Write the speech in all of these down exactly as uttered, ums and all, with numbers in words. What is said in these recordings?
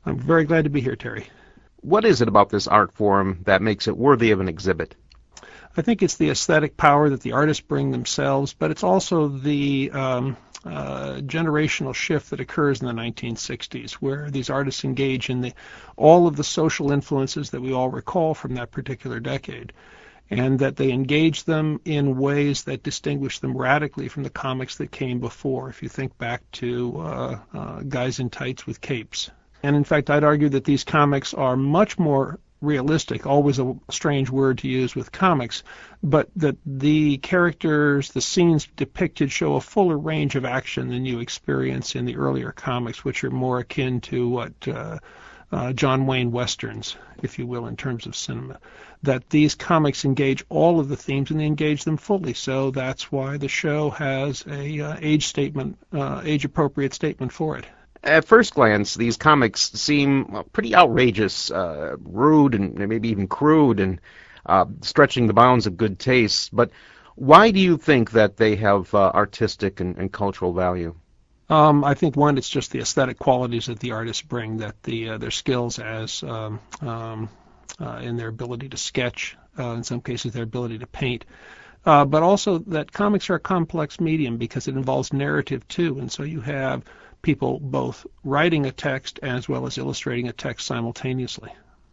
I'm very glad to be here, Terry. What is it about this art form that makes it worthy of an exhibit? I think it's the aesthetic power that the artists bring themselves, but it's also the um, uh, generational shift that occurs in the nineteen sixties, where these artists engage in the, all of the social influences that we all recall from that particular decade, and that they engage them in ways that distinguish them radically from the comics that came before. If you think back to uh, uh, Guys in Tights with Capes. And in fact, I'd argue that these comics are much more realistic, always a strange word to use with comics, but that the characters, the scenes depicted show a fuller range of action than you experience in the earlier comics, which are more akin to what uh, uh, John Wayne westerns, if you will, in terms of cinema. That these comics engage all of the themes and they engage them fully. So that's why the show has a uh, age statement, uh, age-appropriate statement for it. At first glance, these comics seem pretty outrageous, uh, rude, and maybe even crude, and uh, stretching the bounds of good taste. But why do you think that they have uh, artistic and, and cultural value? Um, I think, one, it's just the aesthetic qualities that the artists bring, that the uh, their skills as um, um, uh, in their ability to sketch, uh, in some cases their ability to paint. Uh, but also that comics are a complex medium because it involves narrative too, and so you have people both writing a text as well as illustrating a text simultaneously.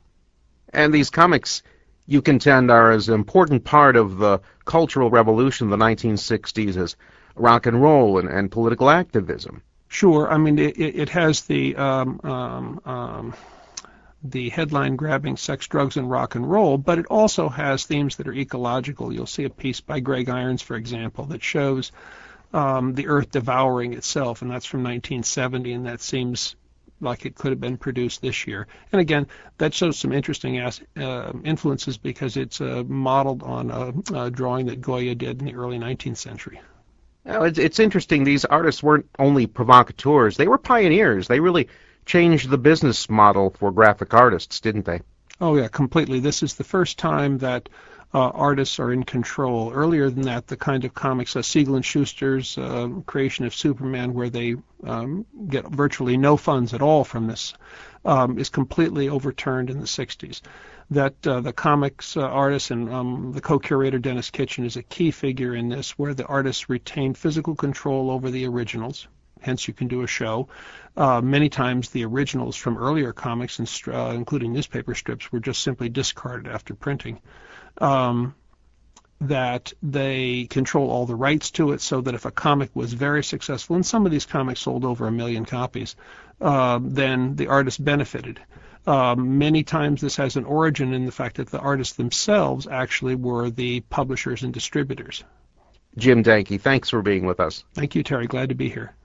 And these comics, you contend, are as an important part of the cultural revolution of the nineteen sixties as rock and roll and, and political activism. Sure. I mean, it, it has the um, um, um, the headline-grabbing sex, drugs, and rock and roll, but it also has themes that are ecological. You'll see a piece by Greg Irons, for example, that shows Um, the Earth devouring itself, and that's from nineteen seventy, and that seems like it could have been produced this year. And again, that shows some interesting as, uh, influences because it's uh, modeled on a, a drawing that Goya did in the early nineteenth century. Well, it's, it's interesting. These artists weren't only provocateurs, they were pioneers. They really changed the business model for graphic artists, didn't they? Oh, yeah, completely. This is the first time that Uh, artists are in control. Earlier than that, the kind of comics, uh, Siegel and Schuster's uh, creation of Superman, where they um, get virtually no funds at all from this, um, is completely overturned in the sixties. That uh, the comics uh, artist and um, the co-curator Dennis Kitchen is a key figure in this, where the artists retain physical control over the originals. Hence, you can do a show. Uh, many times, the originals from earlier comics, and uh, including newspaper strips, were just simply discarded after printing. Um, that they control all the rights to it, so that if a comic was very successful, and some of these comics sold over a million copies, uh, then the artist benefited. Uh, many times this has an origin in the fact that the artists themselves actually were the publishers and distributors. Jim Danke, thanks for being with us. Thank you, Terry. Glad to be here.